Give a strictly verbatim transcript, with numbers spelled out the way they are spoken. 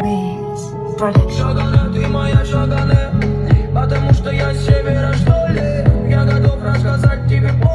Шагане, ты моя Шагане, потому что я с севера, что ли? Я готов рассказать тебе.